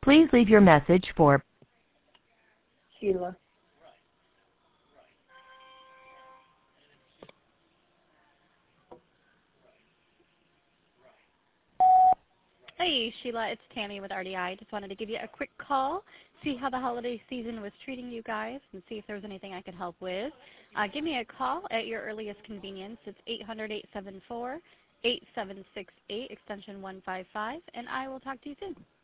Please leave your message for Sheila. Hey, Sheila, it's Tammy with RDI. Just wanted to give you a quick call, see how the holiday season was treating you guys, and see if there was anything I could help with. Give me a call at your earliest convenience. It's 800-874-8768, extension 155, and I will talk to you soon.